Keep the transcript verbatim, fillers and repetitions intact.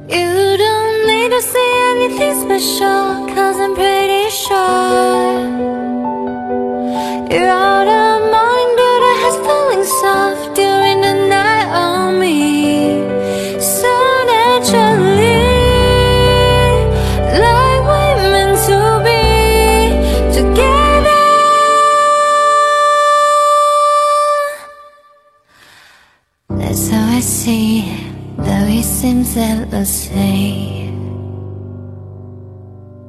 You don't need to say anything special, cause I'm pretty sure you're out of mind, but I has falling soft during the night on me. So naturally, like we're meant to be together. That's how I see it, though it seems endlessly.